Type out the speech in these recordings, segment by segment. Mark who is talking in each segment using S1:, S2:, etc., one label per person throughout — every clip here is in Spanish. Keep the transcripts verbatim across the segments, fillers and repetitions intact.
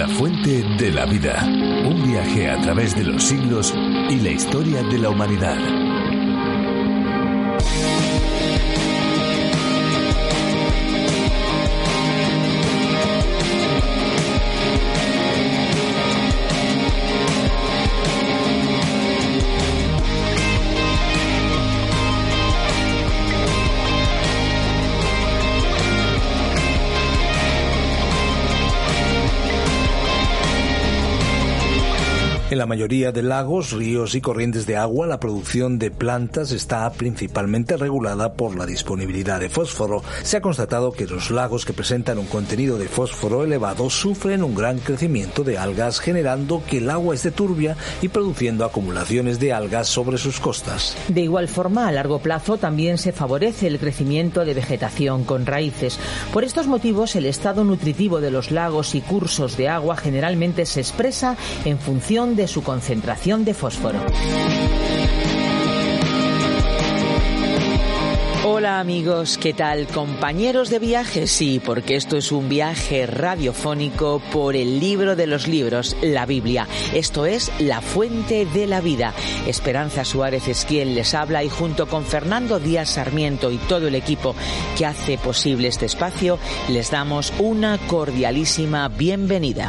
S1: La fuente de la vida. Un viaje a través de los siglos y la historia de la humanidad.
S2: En la mayoría de lagos, ríos y corrientes de agua, la producción de plantas está principalmente regulada por la disponibilidad de fósforo. Se ha constatado que los lagos que presentan un contenido de fósforo elevado sufren un gran crecimiento de algas, generando que el agua esté turbia y produciendo acumulaciones de algas sobre sus costas.
S3: De igual forma, a largo plazo también se favorece el crecimiento de vegetación con raíces. Por estos motivos, el estado nutritivo de los lagos y cursos de agua generalmente se expresa en función de su concentración de fósforo. Hola amigos, ¿qué tal? Compañeros de viaje, sí, porque esto es un viaje radiofónico por el libro de los libros, la Biblia. Esto es La Fuente de la Vida. Esperanza Suárez es quien les habla y junto con Fernando Díaz Sarmiento y todo el equipo que hace posible este espacio, les damos una cordialísima bienvenida.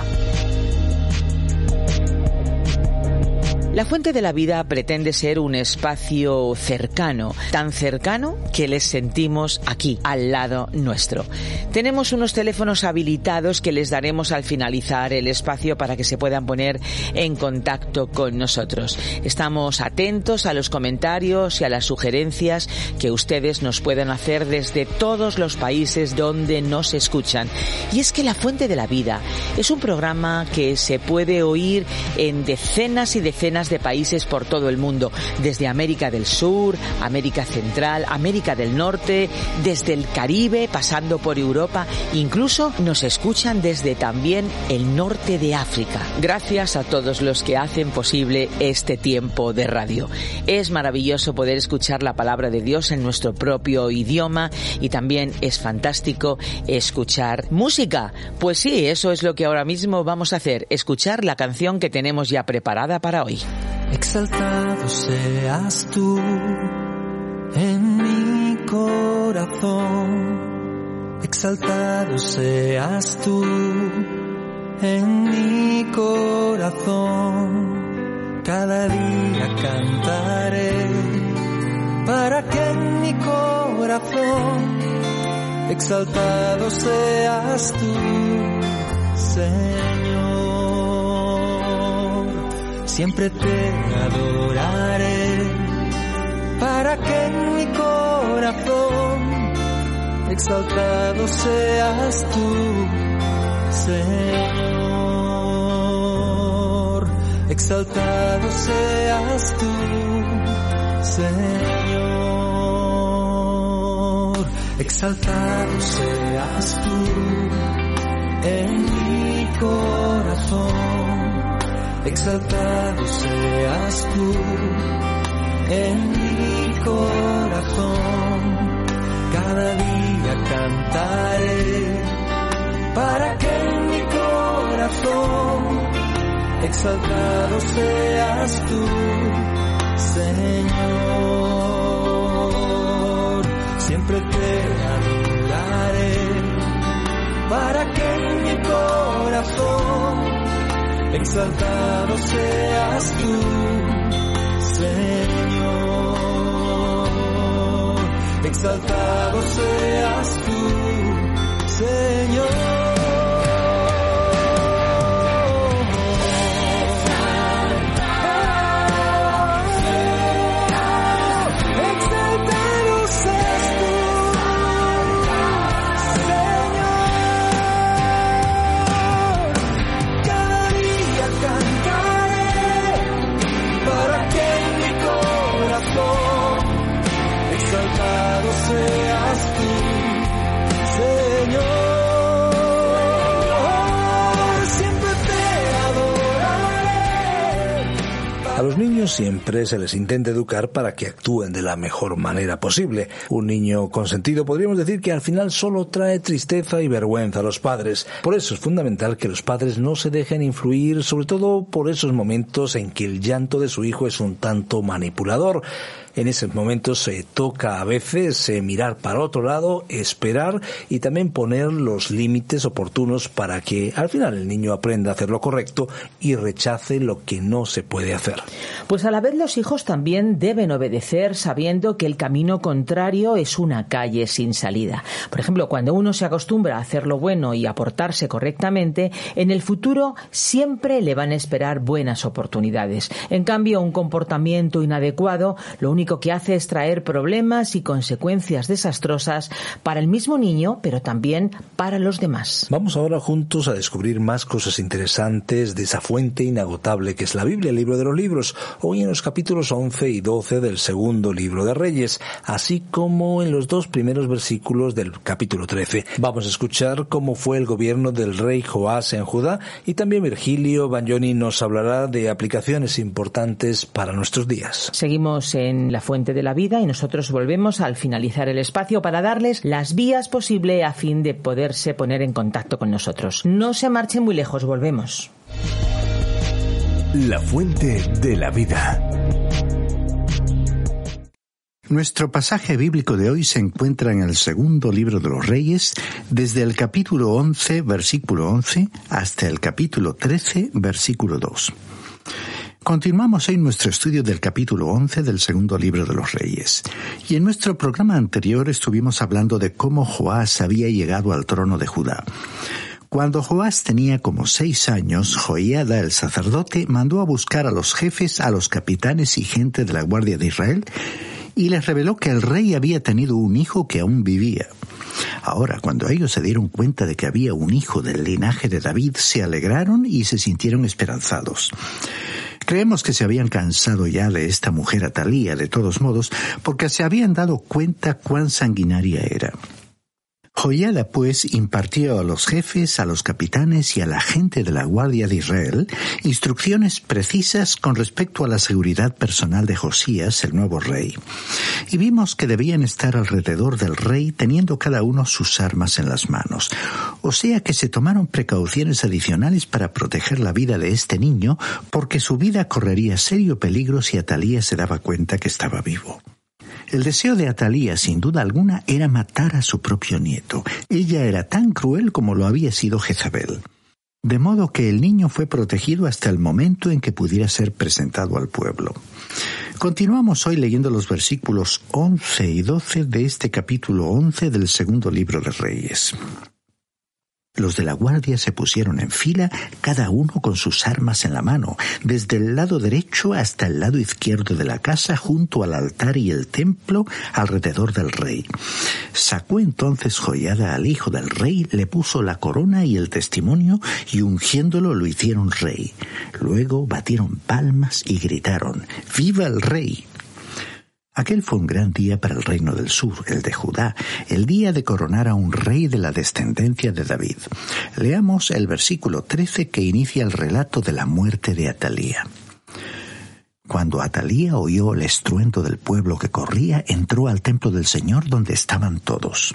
S3: La Fuente de la Vida pretende ser un espacio cercano, tan cercano que les sentimos aquí, al lado nuestro. Tenemos unos teléfonos habilitados que les daremos al finalizar el espacio para que se puedan poner en contacto con nosotros. Estamos atentos a los comentarios y a las sugerencias que ustedes nos puedan hacer desde todos los países donde nos escuchan. Y es que La Fuente de la Vida es un programa que se puede oír en decenas y decenas de países por todo el mundo, desde América del Sur, América Central, América del Norte, desde el Caribe, pasando por Europa, incluso nos escuchan desde también el norte de África. Gracias a todos los que hacen posible este tiempo de radio. Es maravilloso poder escuchar la palabra de Dios en nuestro propio idioma y también es fantástico escuchar música. Pues sí, eso es lo que ahora mismo vamos a hacer, escuchar la canción que tenemos ya preparada para hoy.
S4: Exaltado seas tú en mi corazón, exaltado seas tú en mi corazón, cada día cantaré para que en mi corazón exaltado seas tú, Señor. Siempre te adoraré para que en mi corazón exaltado seas tú, Señor. Exaltado seas tú, Señor. Exaltado seas tú en mi corazón. Exaltado seas tú en mi corazón, cada día cantaré para que en mi corazón exaltado seas tú, Señor. Siempre te adoraré para que en mi corazón exaltado seas tú, Señor. Exaltado seas tú, Señor. Exaltado seas tú, Señor.
S2: niños siempre se les intenta educar para que actúen de la mejor manera posible. Un niño consentido podríamos decir que al final solo trae tristeza y vergüenza a los padres. Por eso es fundamental que los padres no se dejen influir, sobre todo por esos momentos en que el llanto de su hijo es un tanto manipulador. En esos momentos se toca a veces eh, mirar para otro lado, esperar y también poner los límites oportunos para que al final el niño aprenda a hacer lo correcto y rechace lo que no se puede hacer.
S3: Pues a la vez los hijos también deben obedecer sabiendo que el camino contrario es una calle sin salida. Por ejemplo, cuando uno se acostumbra a hacer lo bueno y a portarse correctamente, en el futuro siempre le van a esperar buenas oportunidades. En cambio, un comportamiento inadecuado lo único que hace es traer problemas y consecuencias desastrosas para el mismo niño, pero también para los demás.
S2: Vamos ahora juntos a descubrir más cosas interesantes de esa fuente inagotable que es la Biblia, el libro de los libros, hoy en los capítulos once y doce del segundo libro de Reyes, así como en los dos primeros versículos del capítulo trece. Vamos a escuchar cómo fue el gobierno del rey Joás en Judá y también Virgilio Bagnoni nos hablará de aplicaciones importantes para nuestros días.
S3: Seguimos en la fuente de la vida y nosotros volvemos al finalizar el espacio para darles las vías posibles a fin de poderse poner en contacto con nosotros. No se marchen muy lejos, volvemos.
S1: La fuente de la vida.
S5: Nuestro pasaje bíblico de hoy se encuentra en el segundo libro de los Reyes, desde el capítulo once, versículo once, hasta el capítulo trece, versículo dos. Continuamos hoy nuestro estudio del capítulo once del segundo libro de los Reyes. Y en nuestro programa anterior estuvimos hablando de cómo Joás había llegado al trono de Judá. Cuando Joás tenía como seis años, Joiada el sacerdote mandó a buscar a los jefes, a los capitanes y gente de la guardia de Israel, y les reveló que el rey había tenido un hijo que aún vivía. Ahora, cuando ellos se dieron cuenta de que había un hijo del linaje de David, se alegraron y se sintieron esperanzados. Creemos que se habían cansado ya de esta mujer Atalía, de todos modos, porque se habían dado cuenta cuán sanguinaria era. Joiada, pues, impartió a los jefes, a los capitanes y a la gente de la Guardia de Israel instrucciones precisas con respecto a la seguridad personal de Josías, el nuevo rey. Y vimos que debían estar alrededor del rey teniendo cada uno sus armas en las manos. O sea que se tomaron precauciones adicionales para proteger la vida de este niño, porque su vida correría serio peligro si Atalía se daba cuenta que estaba vivo. El deseo de Atalía, sin duda alguna, era matar a su propio nieto. Ella era tan cruel como lo había sido Jezabel. De modo que el niño fue protegido hasta el momento en que pudiera ser presentado al pueblo. Continuamos hoy leyendo los versículos once y doce de este capítulo once del segundo libro de Reyes. Los de la guardia se pusieron en fila, cada uno con sus armas en la mano, desde el lado derecho hasta el lado izquierdo de la casa, junto al altar y el templo, alrededor del rey. Sacó entonces Joiada al hijo del rey, le puso la corona y el testimonio, y ungiéndolo lo hicieron rey. Luego batieron palmas y gritaron: ¡Viva el rey! Aquel fue un gran día para el reino del sur, el de Judá, el día de coronar a un rey de la descendencia de David. Leamos el versículo trece que inicia el relato de la muerte de Atalía. Cuando Atalía oyó el estruendo del pueblo que corría, entró al templo del Señor donde estaban todos.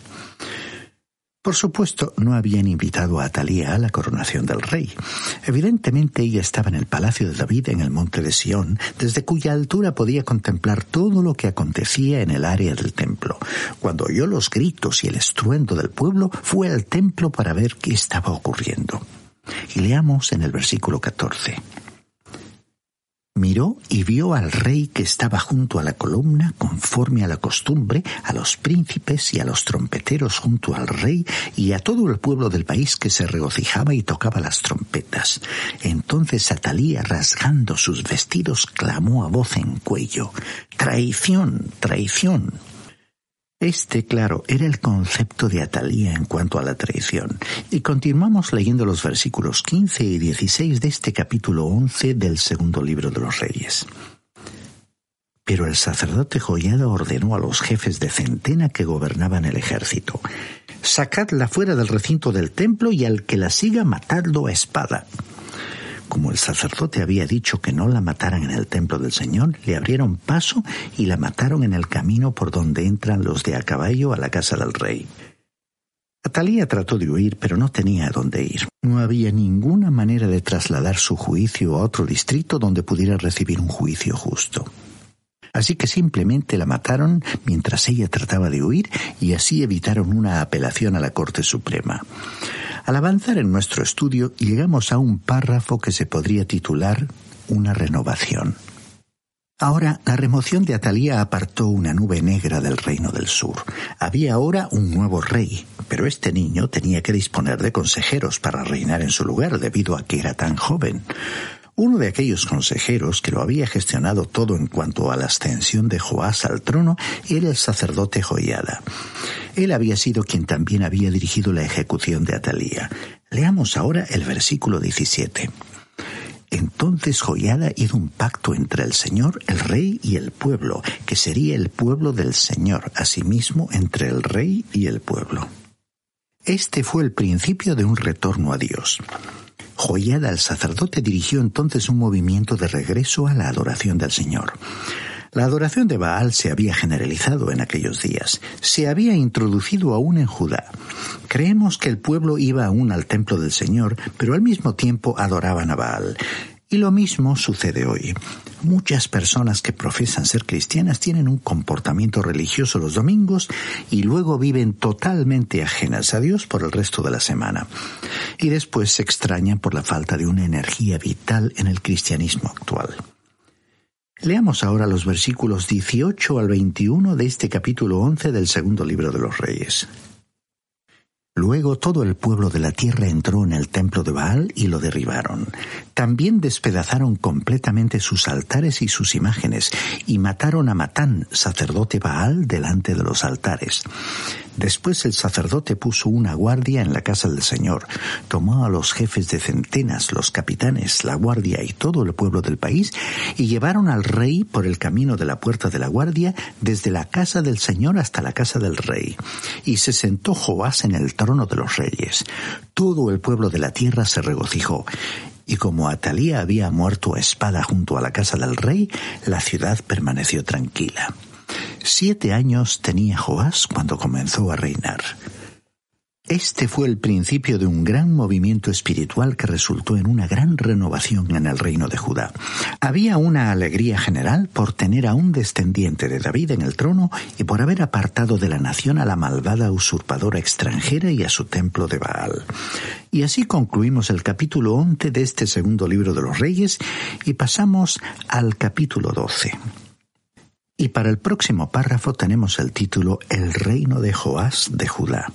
S5: Por supuesto, no habían invitado a Atalía a la coronación del rey. Evidentemente ella estaba en el palacio de David en el monte de Sión, desde cuya altura podía contemplar todo lo que acontecía en el área del templo. Cuando oyó los gritos y el estruendo del pueblo, fue al templo para ver qué estaba ocurriendo. Y leamos en el versículo catorce. Miró y vio al rey que estaba junto a la columna, conforme a la costumbre, a los príncipes y a los trompeteros junto al rey, y a todo el pueblo del país que se regocijaba y tocaba las trompetas. Entonces Atalía, rasgando sus vestidos, clamó a voz en cuello: ¡Traición! ¡Traición! Este, claro, era el concepto de Atalía en cuanto a la traición. Y continuamos leyendo los versículos quince y dieciséis de este capítulo once del segundo libro de los Reyes. Pero el sacerdote Joiada ordenó a los jefes de centena que gobernaban el ejército: sacadla fuera del recinto del templo y al que la siga matadlo a espada. como el sacerdote había dicho que no la mataran en el templo del Señor, le abrieron paso y la mataron en el camino por donde entran los de a caballo a la casa del rey. Atalía trató de huir, pero no tenía a dónde ir. No había ninguna manera de trasladar su juicio a otro distrito donde pudiera recibir un juicio justo. Así que simplemente la mataron mientras ella trataba de huir y así evitaron una apelación a la Corte Suprema. Al avanzar en nuestro estudio, llegamos a un párrafo que se podría titular Una renovación. Ahora, la remoción de Atalía apartó una nube negra del reino del sur. Había ahora un nuevo rey, pero este niño tenía que disponer de consejeros para reinar en su lugar debido a que era tan joven. Uno de aquellos consejeros que lo había gestionado todo en cuanto a la ascensión de Joás al trono era el sacerdote Joiada. Él había sido quien también había dirigido la ejecución de Atalía. Leamos ahora el versículo diecisiete. Entonces Joiada hizo un pacto entre el Señor, el rey y el pueblo, que sería el pueblo del Señor, asimismo entre el rey y el pueblo. Este fue el principio de un retorno a Dios. Joiada el sacerdote dirigió entonces un movimiento de regreso a la adoración del Señor. La adoración de Baal se había generalizado en aquellos días. Se había introducido aún en Judá. Creemos que el pueblo iba aún al templo del Señor, pero al mismo tiempo adoraban a Baal. Y lo mismo sucede hoy. Muchas personas que profesan ser cristianas tienen un comportamiento religioso los domingos y luego viven totalmente ajenas a Dios por el resto de la semana. Y después se extrañan por la falta de una energía vital en el cristianismo actual. Leamos ahora los versículos dieciocho al veintiuno de este capítulo once del segundo libro de los Reyes. Luego todo el pueblo de la tierra entró en el templo de Baal y lo derribaron. También despedazaron completamente sus altares y sus imágenes, y mataron a Matán, sacerdote Baal, delante de los altares. Después el sacerdote puso una guardia en la casa del Señor, tomó a los jefes de centenas, los capitanes, la guardia y todo el pueblo del país, y llevaron al rey por el camino de la puerta de la guardia, desde la casa del Señor hasta la casa del rey. Y se sentó Joás en el trono de los reyes. Todo el pueblo de la tierra se regocijó. Y como Atalía había muerto a espada junto a la casa del rey, la ciudad permaneció tranquila. Siete años tenía Joás cuando comenzó a reinar. Este fue el principio de un gran movimiento espiritual que resultó en una gran renovación en el reino de Judá. Había una alegría general por tener a un descendiente de David en el trono y por haber apartado de la nación a la malvada usurpadora extranjera y a su templo de Baal. Y así concluimos el capítulo once de este segundo libro de los Reyes y pasamos al capítulo doce. Y para el próximo párrafo tenemos el título El reino de Joás de Judá.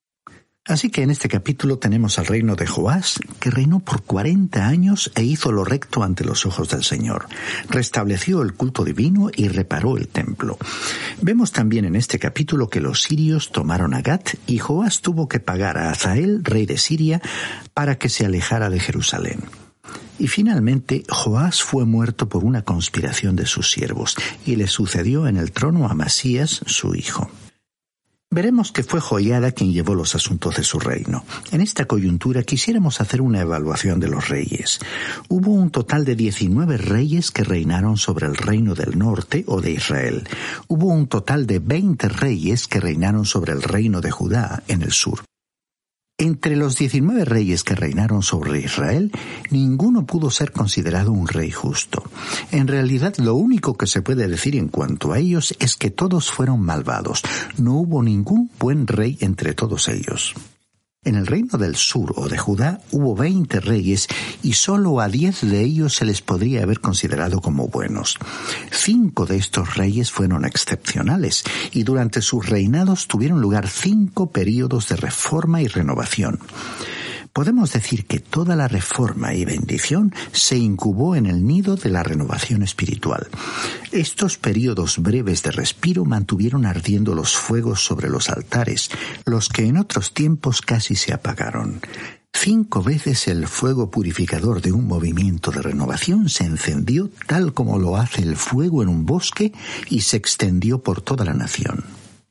S5: Así que en este capítulo tenemos al reino de Joás, que reinó por cuarenta años e hizo lo recto ante los ojos del Señor. Restableció el culto divino y reparó el templo. Vemos también en este capítulo que los sirios tomaron a Gat y Joás tuvo que pagar a Hazael, rey de Siria, para que se alejara de Jerusalén. Y finalmente Joás fue muerto por una conspiración de sus siervos y le sucedió en el trono a Amasías, su hijo. Veremos que fue Joiada quien llevó los asuntos de su reino. En esta coyuntura quisiéramos hacer una evaluación de los reyes. Hubo un total de diecinueve reyes que reinaron sobre el reino del norte o de Israel. Hubo un total de veinte reyes que reinaron sobre el reino de Judá en el sur. Entre los diecinueve reyes que reinaron sobre Israel, ninguno pudo ser considerado un rey justo. En realidad, lo único que se puede decir en cuanto a ellos es que todos fueron malvados. No hubo ningún buen rey entre todos ellos. En el reino del sur o de Judá hubo veinte reyes y solo a diez de ellos se les podría haber considerado como buenos. Cinco de estos reyes fueron excepcionales y durante sus reinados tuvieron lugar cinco períodos de reforma y renovación. Podemos decir que toda la reforma y bendición se incubó en el nido de la renovación espiritual. Estos períodos breves de respiro mantuvieron ardiendo los fuegos sobre los altares, los que en otros tiempos casi se apagaron. Cinco veces el fuego purificador de un movimiento de renovación se encendió tal como lo hace el fuego en un bosque y se extendió por toda la nación.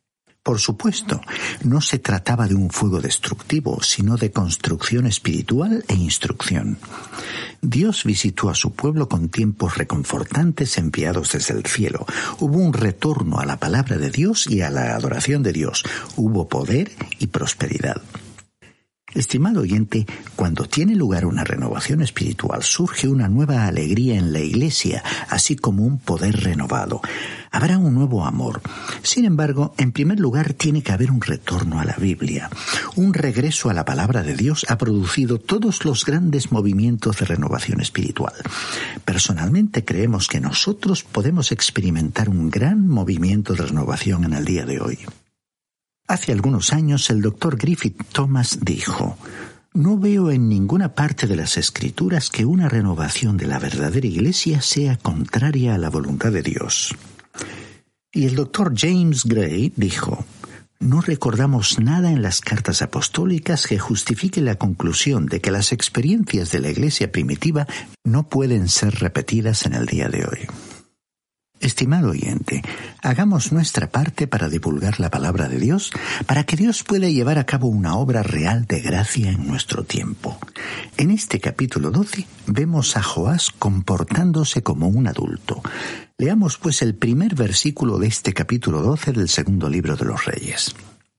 S5: Por supuesto, no se trataba de un fuego destructivo, sino de construcción espiritual e instrucción. Dios visitó a su pueblo con tiempos reconfortantes enviados desde el cielo. Hubo un retorno a la palabra de Dios y a la adoración de Dios. Hubo poder y prosperidad. Estimado oyente, cuando tiene lugar una renovación espiritual, surge una nueva alegría en la Iglesia, así como un poder renovado. Habrá un nuevo amor. Sin embargo, en primer lugar, tiene que haber un retorno a la Biblia. Un regreso a la palabra de Dios ha producido todos los grandes movimientos de renovación espiritual. Personalmente creemos que nosotros podemos experimentar un gran movimiento de renovación en el día de hoy. Hace algunos años el doctor Griffith Thomas dijo: «No veo en ninguna parte de las Escrituras que una renovación de la verdadera Iglesia sea contraria a la voluntad de Dios». Y el doctor James Gray dijo: «No recordamos nada en las cartas apostólicas que justifique la conclusión de que las experiencias de la Iglesia primitiva no pueden ser repetidas en el día de hoy». Estimado oyente, hagamos nuestra parte para divulgar la palabra de Dios, para que Dios pueda llevar a cabo una obra real de gracia en nuestro tiempo. En este capítulo doce vemos a Joás comportándose como un adulto. Leamos pues el primer versículo de este capítulo doce del segundo libro de los Reyes.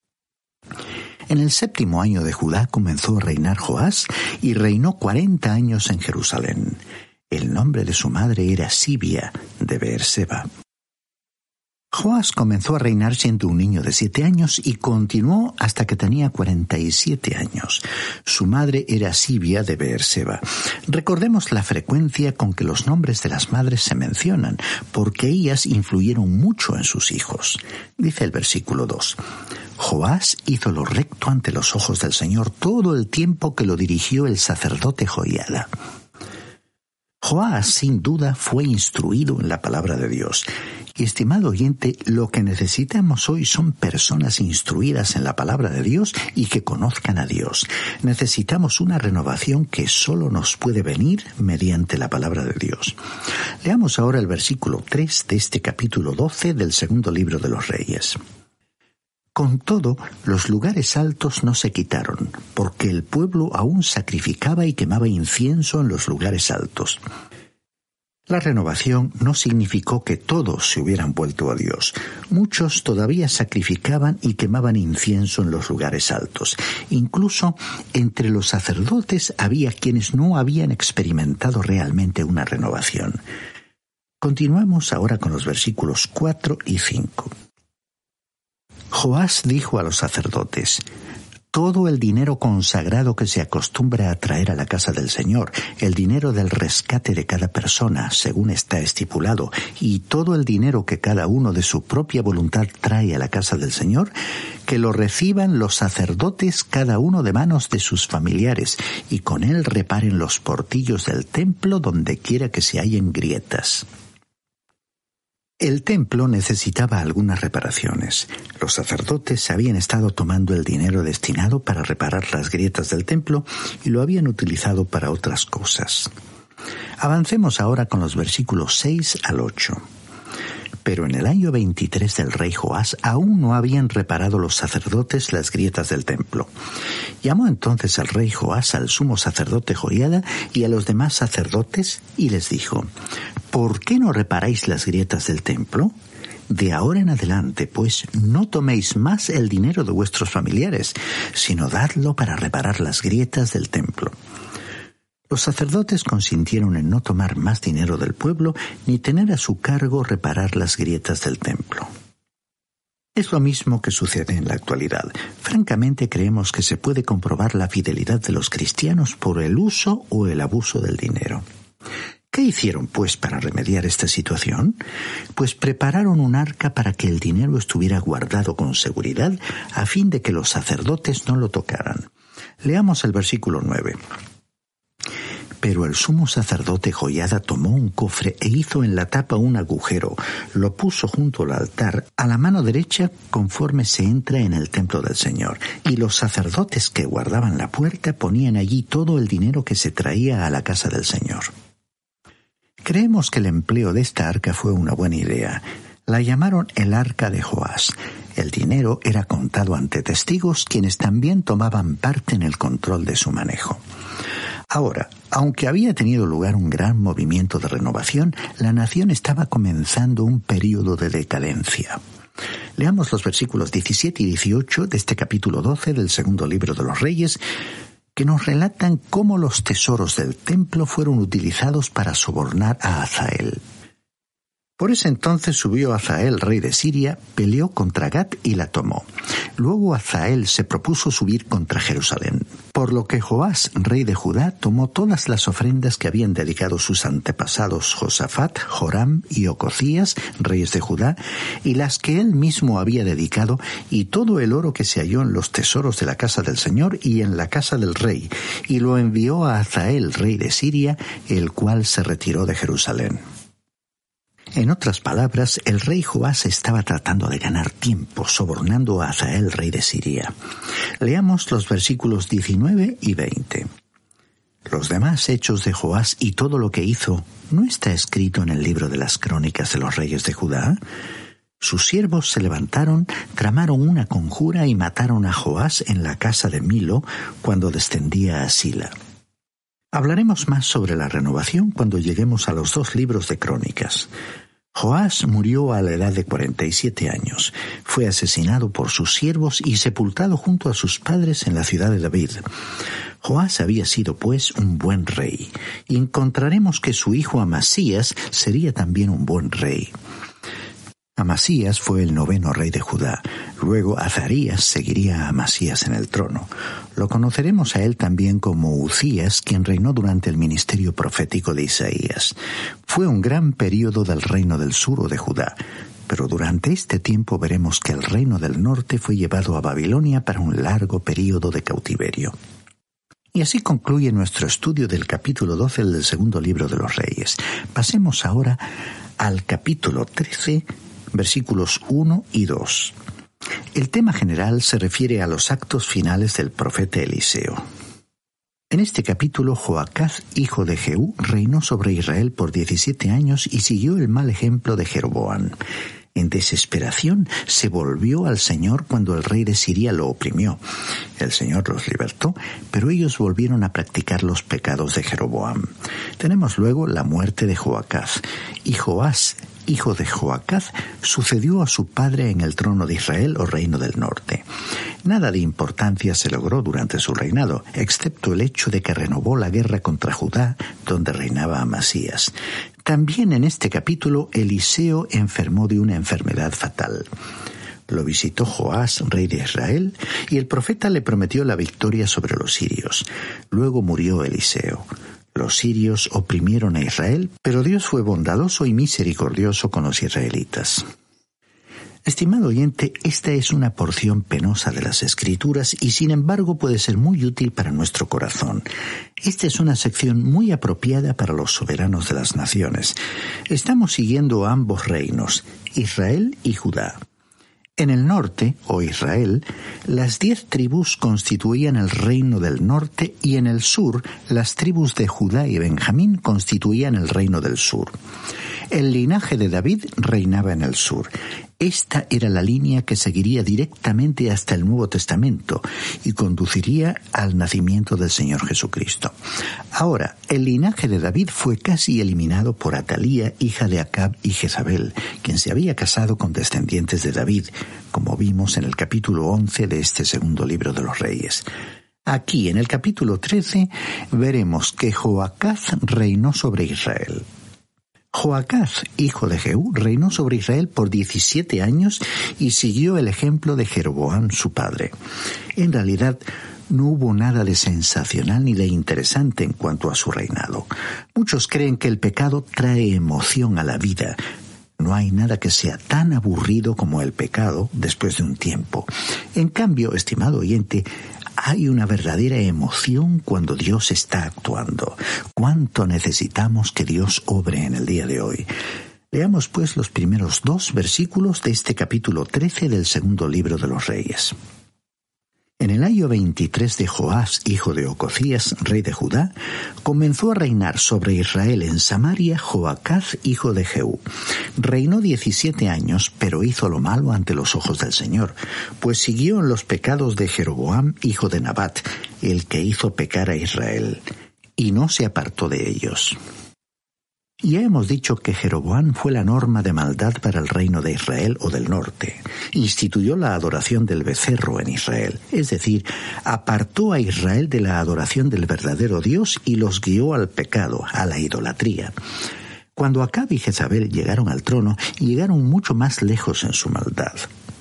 S5: En el séptimo año de Judá comenzó a reinar Joás y reinó cuarenta años en Jerusalén. El nombre de su madre era Sibia de Beerseba. Joás comenzó a reinar siendo un niño de siete años y continuó hasta que tenía cuarenta y siete años. Su madre era Sibia de Beerseba. Recordemos la frecuencia con que los nombres de las madres se mencionan, porque ellas influyeron mucho en sus hijos. Dice el versículo dos. Joás hizo lo recto ante los ojos del Señor todo el tiempo que lo dirigió el sacerdote Joiada. Joás, sin duda, fue instruido en la palabra de Dios. Y, estimado oyente, lo que necesitamos hoy son personas instruidas en la palabra de Dios y que conozcan a Dios. Necesitamos una renovación que solo nos puede venir mediante la palabra de Dios. Leamos ahora el versículo tres de este capítulo doce del segundo libro de los Reyes. Con todo, los lugares altos no se quitaron, porque el pueblo aún sacrificaba y quemaba incienso en los lugares altos. La renovación no significó que todos se hubieran vuelto a Dios. Muchos todavía sacrificaban y quemaban incienso en los lugares altos. Incluso entre los sacerdotes había quienes no habían experimentado realmente una renovación. Continuamos ahora con los versículos cuatro y cinco. Joás dijo a los sacerdotes: «Todo el dinero consagrado que se acostumbra a traer a la casa del Señor, el dinero del rescate de cada persona, según está estipulado, y todo el dinero que cada uno de su propia voluntad trae a la casa del Señor, que lo reciban los sacerdotes cada uno de manos de sus familiares, y con él reparen los portillos del templo donde quiera que se hallen grietas». El templo necesitaba algunas reparaciones. Los sacerdotes habían estado tomando el dinero destinado para reparar las grietas del templo y lo habían utilizado para otras cosas. Avancemos ahora con los versículos seis al ocho. Pero en el año veintitrés del rey Joás aún no habían reparado los sacerdotes las grietas del templo. Llamó entonces el rey Joás al sumo sacerdote Joiada y a los demás sacerdotes y les dijo: «¿Por qué no reparáis las grietas del templo? De ahora en adelante, pues, no toméis más el dinero de vuestros familiares, sino dadlo para reparar las grietas del templo». Los sacerdotes consintieron en no tomar más dinero del pueblo ni tener a su cargo reparar las grietas del templo. Es lo mismo que sucede en la actualidad. Francamente creemos que se puede comprobar la fidelidad de los cristianos por el uso o el abuso del dinero. ¿Qué hicieron, pues, para remediar esta situación? Pues prepararon un arca para que el dinero estuviera guardado con seguridad a fin de que los sacerdotes no lo tocaran. Leamos el versículo nueve. Pero el sumo sacerdote Joiada tomó un cofre e hizo en la tapa un agujero, lo puso junto al altar, a la mano derecha conforme se entra en el templo del Señor, y los sacerdotes que guardaban la puerta ponían allí todo el dinero que se traía a la casa del Señor. Creemos que el empleo de esta arca fue una buena idea. La llamaron el Arca de Joás. El dinero era contado ante testigos, quienes también tomaban parte en el control de su manejo. Ahora, aunque había tenido lugar un gran movimiento de renovación, la nación estaba comenzando un período de decadencia. Leamos los versículos diecisiete y dieciocho de este capítulo doce del segundo libro de los Reyes, que nos relatan cómo los tesoros del templo fueron utilizados para sobornar a Hazael. Por ese entonces subió Hazael, rey de Siria, peleó contra Gat y la tomó. Luego Hazael se propuso subir contra Jerusalén, por lo que Joás, rey de Judá, tomó todas las ofrendas que habían dedicado sus antepasados Josafat, Joram y Ococías, reyes de Judá, y las que él mismo había dedicado, y todo el oro que se halló en los tesoros de la casa del Señor y en la casa del rey, y lo envió a Hazael, rey de Siria, el cual se retiró de Jerusalén. En otras palabras, el rey Joás estaba tratando de ganar tiempo, sobornando a Hazael, rey de Siria. Leamos los versículos diecinueve y veinte. Los demás hechos de Joás y todo lo que hizo, ¿no está escrito en el libro de las crónicas de los reyes de Judá? Sus siervos se levantaron, tramaron una conjura y mataron a Joás en la casa de Milo cuando descendía a Sila. Hablaremos más sobre la renovación cuando lleguemos a los dos libros de crónicas. Joás murió a la edad de cuarenta y siete años. Fue asesinado por sus siervos y sepultado junto a sus padres en la ciudad de David. Joás había sido, pues, un buen rey. Y encontraremos que su hijo Amasías sería también un buen rey. Amasías fue el noveno rey de Judá. Luego Azarías seguiría a Amasías en el trono. Lo conoceremos a él también como Uzías, quien reinó durante el ministerio profético de Isaías. Fue un gran período del reino del sur o de Judá, pero durante este tiempo veremos que el reino del norte fue llevado a Babilonia para un largo período de cautiverio. Y así concluye nuestro estudio del capítulo doce del segundo libro de los Reyes. Pasemos ahora al capítulo trece, versículos uno y dos. El tema general se refiere a los actos finales del profeta Eliseo. En este capítulo, Joacaz, hijo de Jehú, reinó sobre Israel por diecisiete años y siguió el mal ejemplo de Jeroboam. En desesperación se volvió al Señor cuando el rey de Siria lo oprimió. El Señor los libertó, pero ellos volvieron a practicar los pecados de Jeroboam. Tenemos luego la muerte de Joacaz, y Joás, hijo de Joacaz, sucedió a su padre en el trono de Israel o reino del norte. Nada de importancia se logró durante su reinado, excepto el hecho de que renovó la guerra contra Judá, donde reinaba Amasías. También en este capítulo, Eliseo enfermó de una enfermedad fatal. Lo visitó Joás, rey de Israel, y el profeta le prometió la victoria sobre los sirios. Luego murió Eliseo. Los sirios oprimieron a Israel, pero Dios fue bondadoso y misericordioso con los israelitas. Estimado oyente, esta es una porción penosa de las Escrituras y sin embargo puede ser muy útil para nuestro corazón. Esta es una sección muy apropiada para los soberanos de las naciones. Estamos siguiendo a ambos reinos, Israel y Judá. En el norte, o Israel, las diez tribus constituían el reino del norte y en el sur, las tribus de Judá y Benjamín constituían el reino del sur. El linaje de David reinaba en el sur. Esta era la línea que seguiría directamente hasta el Nuevo Testamento y conduciría al nacimiento del Señor Jesucristo. Ahora, el linaje de David fue casi eliminado por Atalía, hija de Acab y Jezabel, quien se había casado con descendientes de David, como vimos en el capítulo once de este segundo libro de los Reyes. Aquí, en el capítulo trece, veremos que Joacaz reinó sobre Israel. Joacaz, hijo de Jehú, reinó sobre Israel por diecisiete años y siguió el ejemplo de Jeroboam, su padre. En realidad, no hubo nada de sensacional ni de interesante en cuanto a su reinado. Muchos creen que el pecado trae emoción a la vida. No hay nada que sea tan aburrido como el pecado después de un tiempo. En cambio, estimado oyente, hay una verdadera emoción cuando Dios está actuando. ¿Cuánto necesitamos que Dios obre en el día de hoy? Leamos pues los primeros dos versículos de este capítulo trece del segundo libro de los Reyes. En el año veintitrés de Joás, hijo de Ococías, rey de Judá, comenzó a reinar sobre Israel en Samaria Joacaz, hijo de Jehú. Reinó diecisiete años, pero hizo lo malo ante los ojos del Señor, pues siguió en los pecados de Jeroboam, hijo de Nabat, el que hizo pecar a Israel, y no se apartó de ellos. Ya hemos dicho que Jeroboam fue la norma de maldad para el reino de Israel o del norte. Instituyó la adoración del becerro en Israel, es decir, apartó a Israel de la adoración del verdadero Dios y los guió al pecado, a la idolatría. Cuando Acab y Jezabel llegaron al trono, llegaron mucho más lejos en su maldad.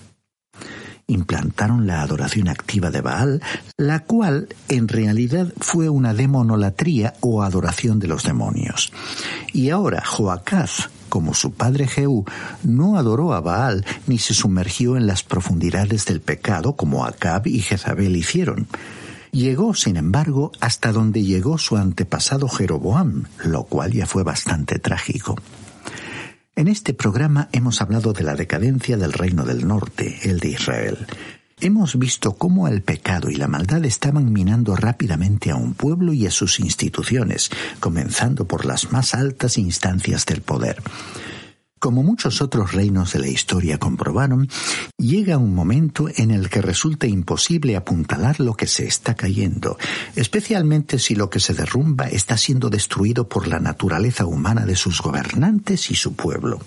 S5: Implantaron la adoración activa de Baal, la cual en realidad fue una demonolatría o adoración de los demonios. Y ahora Joacaz, como su padre Jehú, no adoró a Baal ni se sumergió en las profundidades del pecado como Acab y Jezabel hicieron. Llegó, sin embargo, hasta donde llegó su antepasado Jeroboam, lo cual ya fue bastante trágico. En este programa hemos hablado de la decadencia del reino del norte, el de Israel. Hemos visto cómo el pecado y la maldad estaban minando rápidamente a un pueblo y a sus instituciones, comenzando por las más altas instancias del poder. Como muchos otros reinos de la historia comprobaron, llega un momento en el que resulta imposible apuntalar lo que se está cayendo, especialmente si lo que se derrumba está siendo destruido por la naturaleza humana de sus gobernantes y su pueblo.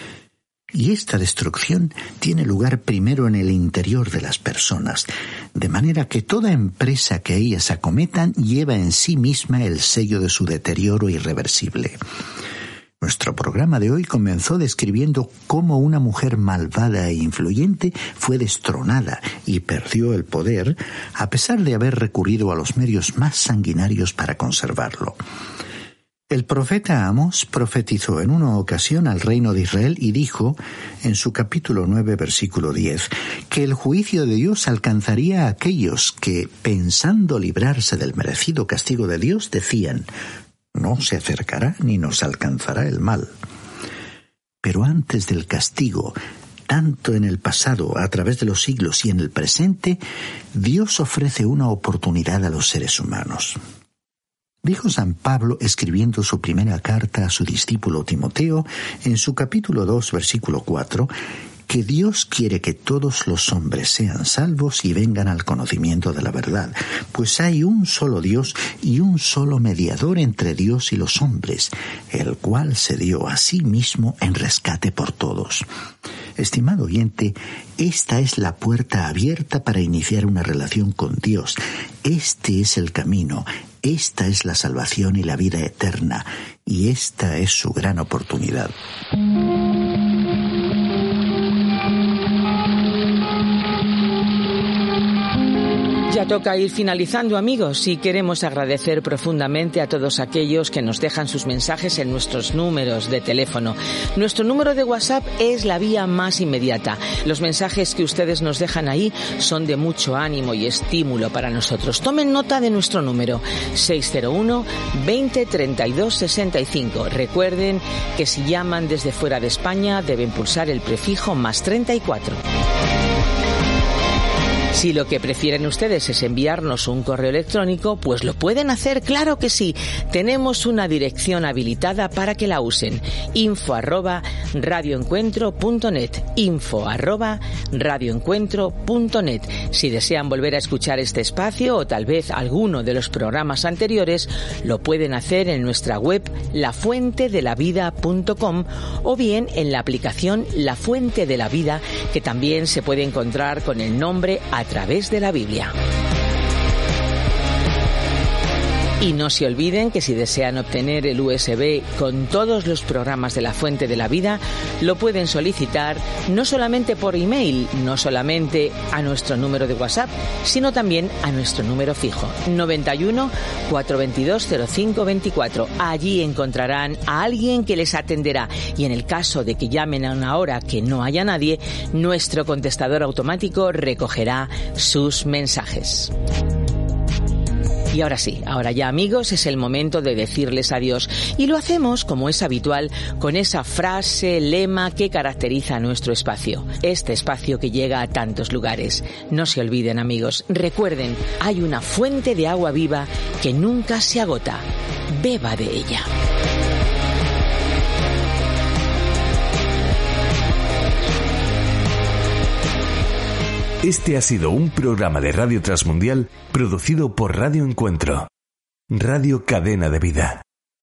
S5: Y esta destrucción tiene lugar primero en el interior de las personas, de manera que toda empresa que ellas acometan lleva en sí misma el sello de su deterioro irreversible. Nuestro programa de hoy comenzó describiendo cómo una mujer malvada e influyente fue destronada y perdió el poder a pesar de haber recurrido a los medios más sanguinarios para conservarlo. El profeta Amós profetizó en una ocasión al reino de Israel y dijo, en su capítulo nueve, versículo diez, que el juicio de Dios alcanzaría a aquellos que, pensando librarse del merecido castigo de Dios, decían: no se acercará ni nos alcanzará el mal. Pero antes del castigo, tanto en el pasado, a través de los siglos y en el presente, Dios ofrece una oportunidad a los seres humanos. Dijo San Pablo escribiendo su primera carta a su discípulo Timoteo, en su capítulo dos, versículo cuatro, que Dios quiere que todos los hombres sean salvos y vengan al conocimiento de la verdad, pues hay un solo Dios y un solo mediador entre Dios y los hombres, el cual se dio a sí mismo en rescate por todos. Estimado oyente, esta es la puerta abierta para iniciar una relación con Dios. Este es el camino, esta es la salvación y la vida eterna, y esta es su gran oportunidad.
S3: Ya toca ir finalizando, amigos, y queremos agradecer profundamente a todos aquellos que nos dejan sus mensajes en nuestros números de teléfono. Nuestro número de WhatsApp es la vía más inmediata. Los mensajes que ustedes nos dejan ahí son de mucho ánimo y estímulo para nosotros. Tomen nota de nuestro número seis cero uno, veinte, treinta y dos, sesenta y cinco. Recuerden que si llaman desde fuera de España deben pulsar el prefijo más treinta y cuatro. Si lo que prefieren ustedes es enviarnos un correo electrónico, pues lo pueden hacer, claro que sí. Tenemos una dirección habilitada para que la usen. info arroba radioencuentro punto net. info arroba radioencuentro punto net. Si desean volver a escuchar este espacio o tal vez alguno de los programas anteriores, lo pueden hacer en nuestra web la fuente de la vida punto com o bien en la aplicación La Fuente de la Vida, que también se puede encontrar con el nombre a través de la Biblia. Y no se olviden que si desean obtener el U S B con todos los programas de La Fuente de la Vida, lo pueden solicitar no solamente por email, no solamente a nuestro número de WhatsApp, sino también a nuestro número fijo, noventa y uno, cuatrocientos veintidós, cero cinco veinticuatro. Allí encontrarán a alguien que les atenderá y en el caso de que llamen a una hora que no haya nadie, nuestro contestador automático recogerá sus mensajes. Y ahora sí, ahora ya amigos, es el momento de decirles adiós. Y lo hacemos, como es habitual, con esa frase, lema que caracteriza a nuestro espacio. Este espacio que llega a tantos lugares. No se olviden amigos, recuerden, hay una fuente de agua viva que nunca se agota. Beba de ella.
S1: Este ha sido un programa de Radio Transmundial producido por Radio Encuentro, Radio Cadena de Vida.